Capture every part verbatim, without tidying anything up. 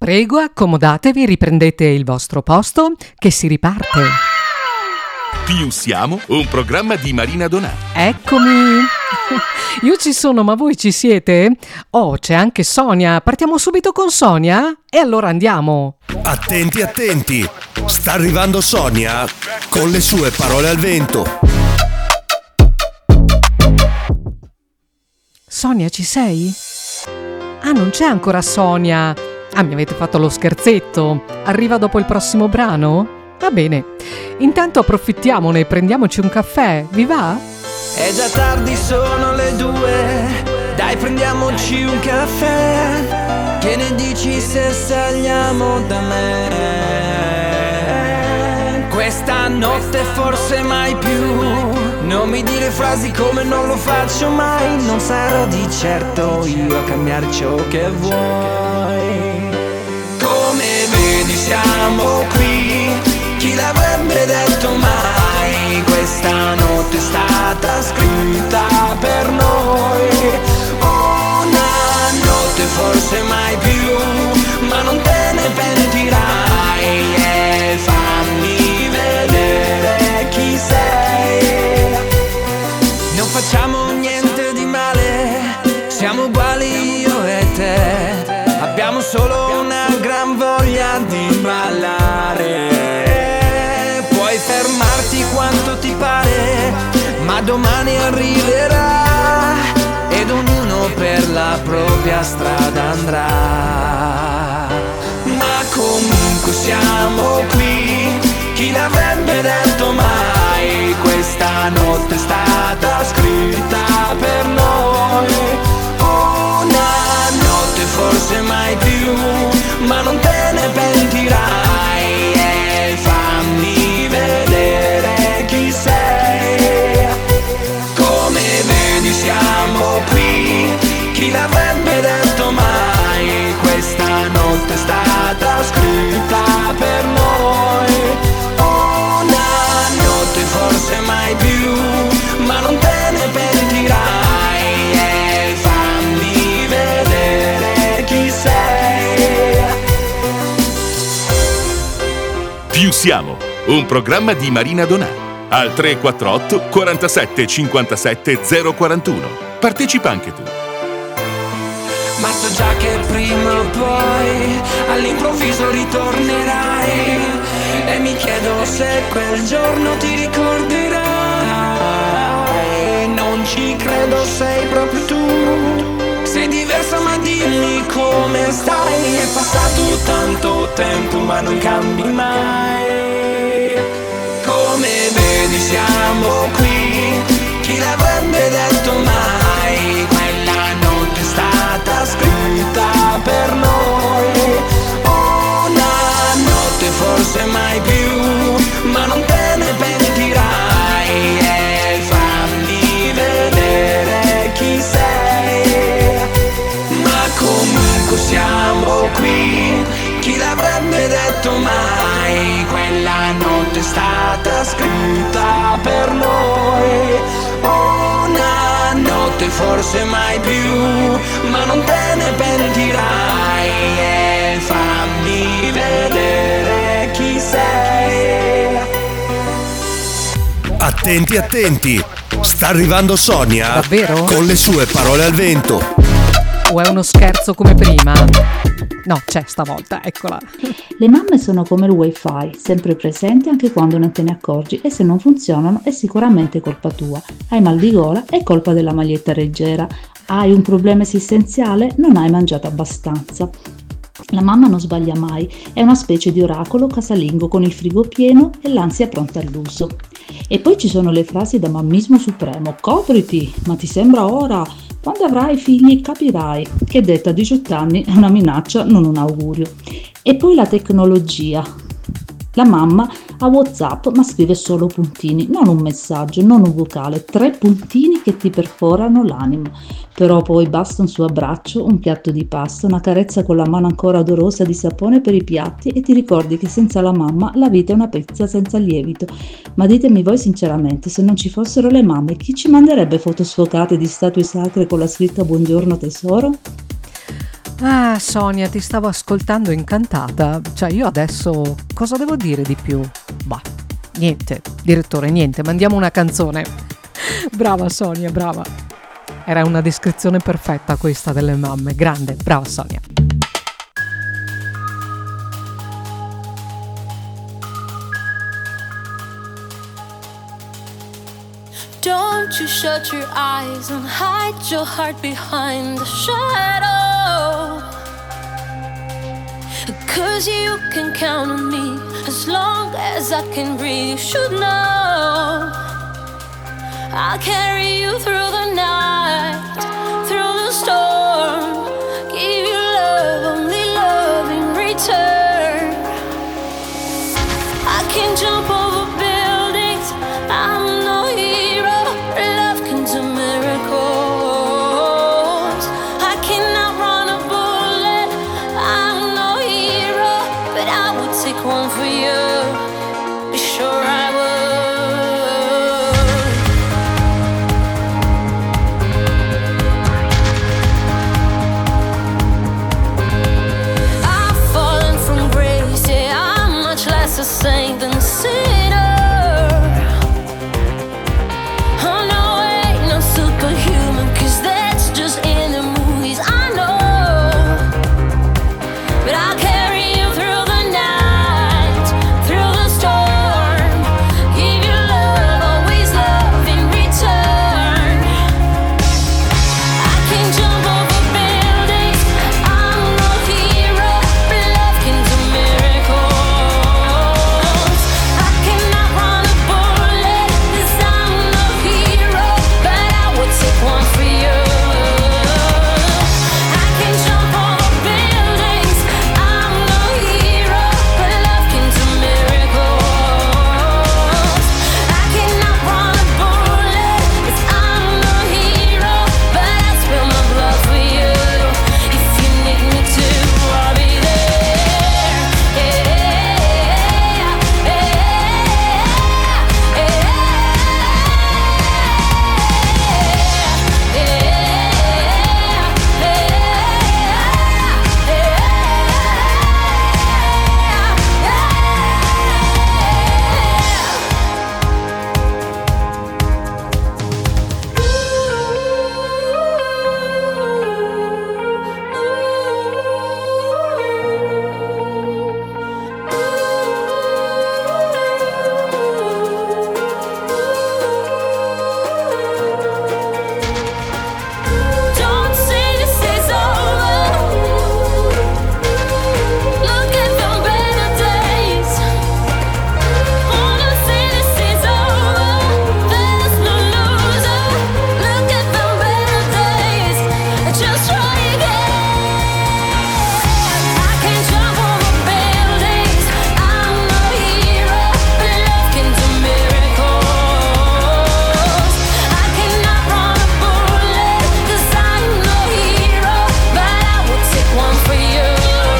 Prego, accomodatevi, riprendete il vostro posto, che si riparte. Più siamo, un programma di Marina Donà. Eccomi. Io ci sono, ma voi ci siete? Oh, c'è anche Sonia. Partiamo subito con Sonia? E allora andiamo. Attenti, attenti. Sta arrivando Sonia con le sue parole al vento. Sonia, ci sei? Ah, non c'è ancora Sonia. Ah, mi avete fatto lo scherzetto. Arriva dopo il prossimo brano? Va bene. Intanto approfittiamone e prendiamoci un caffè. Vi va? È già tardi, sono le due. Dai, prendiamoci un caffè. Che ne dici se saliamo da me? Questa notte forse mai più. Non mi dire frasi come non lo faccio mai. Non sarò di certo io a cambiare ciò che vuoi. Come vedi siamo qui. Chi l'avrebbe detto mai? Questa notte è stata scritta per noi. Una notte forse mai più, ma non te ne pentirai. E fammi vedere chi sei. Non facciamo niente di male, siamo uguali io e te. Abbiamo solo una gran voglia di ballare. Puoi fermarti quanto ti pare, ma domani arriverà ed ognuno per la propria strada andrà. Ma comunque siamo qui, chi l'avrebbe detto mai? Questa notte è stata scritta per noi. Una notte forse mai più, ma non te ne pentirai. E fammi vedere chi sei. Come vedi siamo qui, chi l'avrebbe detto mai? Questa notte è stata scritta per noi. Una notte forse mai più, ma non te ne pentirai. E fammi vedere chi sei. Più siamo, un programma di Marina Donà. Al tre quattro otto quarantasette cinquantasette zero quarantuno. Partecipa anche tu. Ma so già che prima o poi all'improvviso ritornerai. E mi chiedo se quel giorno ti ricorderai. Non ci credo, sei proprio tu. Sei diversa ma dimmi come stai. È passato tanto tempo ma non cambi mai. Come vedi siamo qui, chi l'avrebbe detto mai? Quella notte è stata scritta per noi. Una notte forse mai più, ma non te ne pentirai. E fammi vedere chi sei. Ma comunque siamo qui, chi l'avrebbe detto mai? Quella notte è stata scritta per noi. Una notte forse mai più, ma non te ne pentirai. E fammi vedere chi sei. Attenti, attenti. Sta arrivando Sonia. Davvero? Con le sue parole al vento. O è uno scherzo come prima? No, c'è stavolta, eccola. Le mamme sono come il wifi, sempre presenti anche quando non te ne accorgi, e se non funzionano è sicuramente colpa tua. Hai mal di gola? È colpa della maglietta leggera. Hai un problema esistenziale? Non hai mangiato abbastanza. La mamma non sbaglia mai, è una specie di oracolo casalingo con il frigo pieno e l'ansia pronta all'uso. E poi ci sono le frasi da mammismo supremo: copriti, ma ti sembra ora? Quando avrai figli capirai, che detta a diciotto anni è una minaccia, non un augurio. E poi la tecnologia. La mamma ha WhatsApp ma scrive solo puntini, non un messaggio, non un vocale, tre puntini che ti perforano l'animo. Però poi basta un suo abbraccio, un piatto di pasta, una carezza con la mano ancora odorosa di sapone per i piatti e ti ricordi che senza la mamma la vita è una pizza senza lievito. Ma ditemi voi sinceramente, se non ci fossero le mamme, chi ci manderebbe foto sfocate di statue sacre con la scritta buongiorno tesoro? Ah, Sonia, ti stavo ascoltando incantata. Cioè, io adesso cosa devo dire di più? Bah, niente, direttore, niente, mandiamo una canzone. Brava Sonia, brava. Era una descrizione perfetta questa delle mamme. Grande, brava Sonia. Don't you shut your eyes and hide your heart behind the shadow. 'Cause you can count on me as long as I can breathe. You should know I'll carry you through the night, through the storm. Give you love, only love in return. I can jump over buildings, I'm no hero. Love can do miracles. I cannot run a bullet, I'm no hero, but I would take one for you. Be sure I would. I've fallen from grace, yeah, I'm much less a saint than a sinner. Oh no, I ain't no superhuman, 'cause that's just in the movies, I know. But I'll carry you through the night, through the storm. Give you love, always love in return. I can jump over buildings, I'm no hero, but love can do miracles. I cannot run a bullet, 'cause I'm no hero, but I would take one for you. I can jump over buildings, I'm no hero, but love can do miracles. I cannot run a bullet, 'cause I'm no hero, but I spill my blood for you. If you need me to, I'll be there. Yeah, yeah, yeah, Don't say this is over. Look at the better days. Wanna say this is over. There's no loser. Look at the better days. Just try again. I can jump over buildings, I'm no hero, but love can do miracles. I cannot run a bullet, 'cause I'm no hero, but I would take one for you.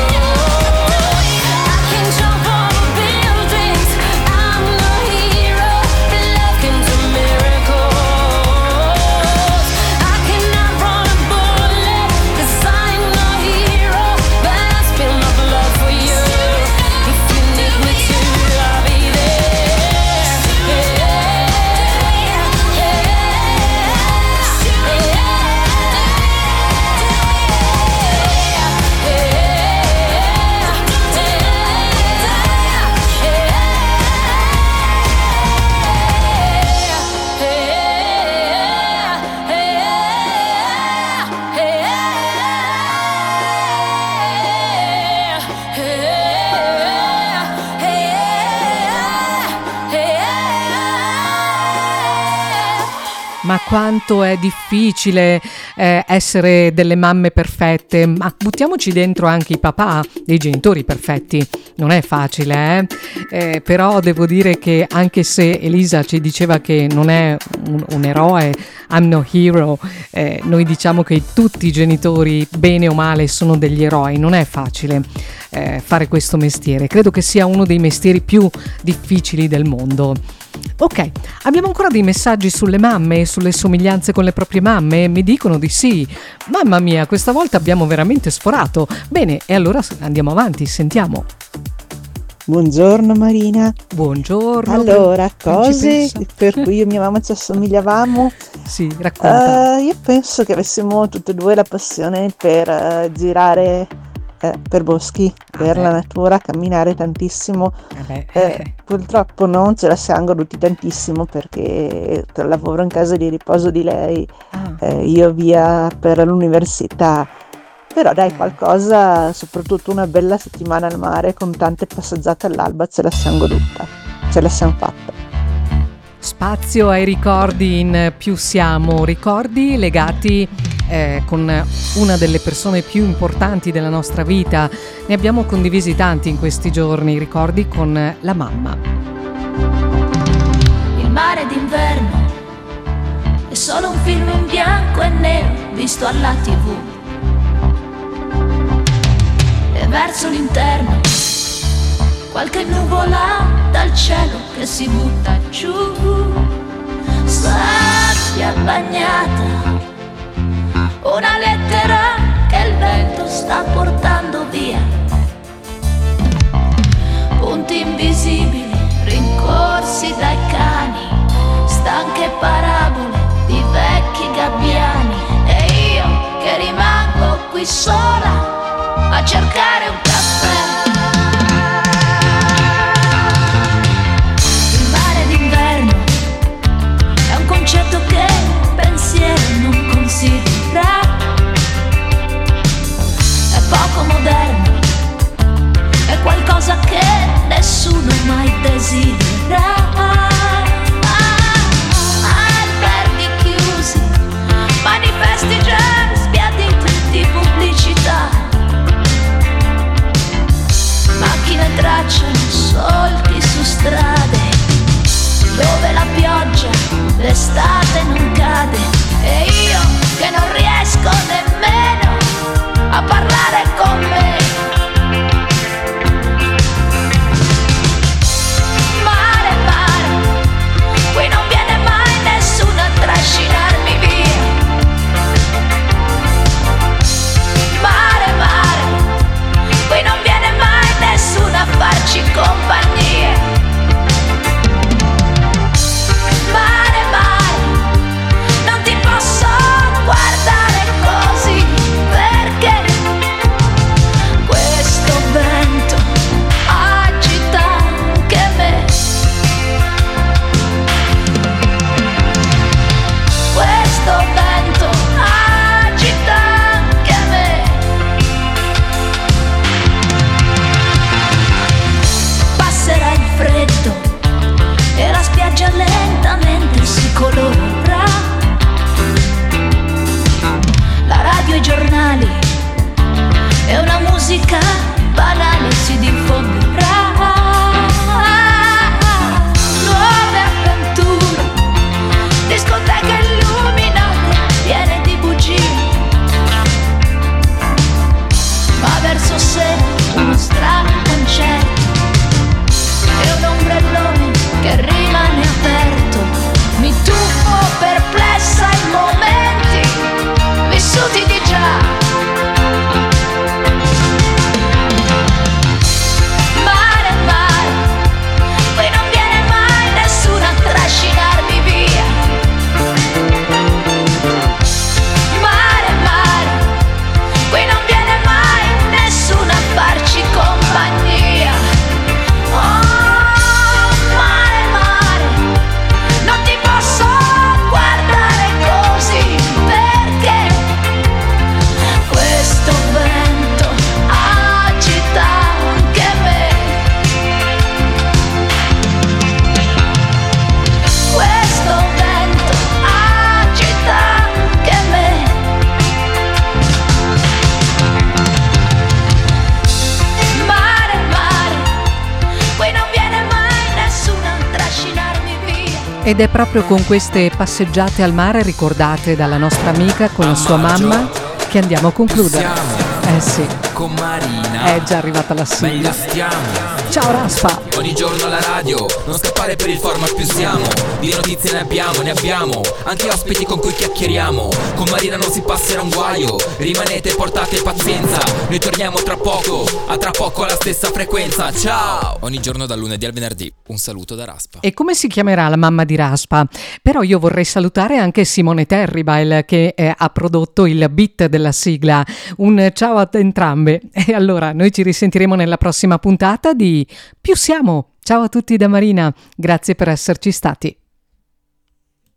I can jump over buildings, I'm no hero, but love can do miracles. I cannot run a bullet, 'cause I'm no hero, but I spill my blood for you. If you need me to, I'll be there. Yeah, Ma quanto è difficile eh, essere delle mamme perfette, ma buttiamoci dentro anche i papà, dei genitori perfetti. non è facile, eh? Eh, però devo dire che anche se Elisa ci diceva che non è un, un eroe, I'm no hero, eh, noi diciamo che tutti i genitori, bene o male, sono degli eroi. Non è facile eh, fare questo mestiere, credo che sia uno dei mestieri più difficili del mondo. Ok, abbiamo ancora dei messaggi sulle mamme, sulle somiglianze con le proprie mamme? Mi dicono di sì. Mamma mia, questa volta abbiamo veramente sforato. Bene, e allora andiamo avanti, sentiamo. Buongiorno Marina. Buongiorno. Allora, cose principessa. per cui io e mia mamma ci assomigliavamo. Sì, racconta. Eh, io penso che avessimo tutte e due la passione per eh, girare eh, per boschi, per beh. la natura, camminare tantissimo. Vabbè, Eh, eh, purtroppo non ce la siamo goduti tantissimo perché lavoro in casa di riposo di lei, ah, eh, io via per l'università. Però dai, qualcosa, soprattutto una bella settimana al mare con tante passeggiate all'alba, ce la siamo goduta, ce la siamo fatta. spazio ai ricordi in Più Siamo, ricordi legati eh, con una delle persone più importanti della nostra vita. Ne abbiamo condivisi tanti in questi giorni, ricordi con la mamma. Il mare d'inverno è solo un film in bianco e nero visto alla tivù. E verso l'interno qualche nuvola dal cielo che si butta giù. Sabbia bagnata, una lettera che il vento sta portando via. Punti invisibili rincorsi dai cani, stanche parabole di vecchi gabbiani. E io che rimango qui sola a cercare un caffè. Il mare d'inverno è un concetto che il pensiero non considera. È poco moderno, è qualcosa che nessuno mai desidera. Alberghi chiusi, manifesti già sbiaditi di pubblicità. Macchine tracciano solchi su strade dove la pioggia l'estate non cade. E io che non riesco nemmeno a parlare con me. Mare, mare, qui non viene mai nessuno a trascinarmi via. Mare, mare, qui non viene mai nessuno a farci compagnia. Mare, mare, non ti posso guardare così, perché questo vento agita anche me. Questo vento agita anche me. Passerà il freddo e la spiaggia lentamente si colorerà. La radio e i giornali e una musica banale si diffonderà. Nuove avventure, discoteche illuminate piene di bugie. Ma verso sera uno strano concerto e un ombrellone che rimane aperto. Mi tuffo perplessa ai momenti vissuti di già. Mare, mare, qui non viene mai nessuno a trascinarmi via. Mare, mare, qui non viene mai nessuno a farci compagnia. Ed è proprio con queste passeggiate al mare ricordate dalla nostra amica con la sua mamma che andiamo a concludere. Eh sì, con Marina è già arrivata la meglio sigla. stiamo. Ciao Raspa! Ogni giorno alla radio, non scappare per il format più siamo. Di notizie ne abbiamo, ne abbiamo. Anche ospiti con cui chiacchieriamo. Con Marina non si passerà un guaio. Rimanete, portate pazienza. Noi torniamo tra poco, a tra poco alla stessa frequenza. Ciao! Ogni giorno dal lunedì al venerdì. Un saluto da Raspa. E come si chiamerà la mamma di Raspa? Però io vorrei salutare anche Simone Terribile che eh, ha prodotto il beat della sigla. Un ciao a entrambe. E allora noi ci risentiremo nella prossima puntata di Più Siamo. Ciao a tutti da Marina, grazie per esserci stati.